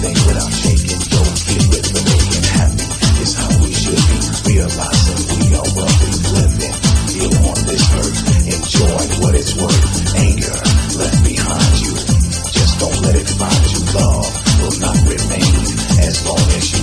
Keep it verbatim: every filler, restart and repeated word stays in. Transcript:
anything without shaking. Don't get with the making happy. It's how we should be. Realizing we are wealthy living. Feel on this earth. Enjoy what it's worth. Anger left behind you. Just don't let it find you. Love will not remain as long as you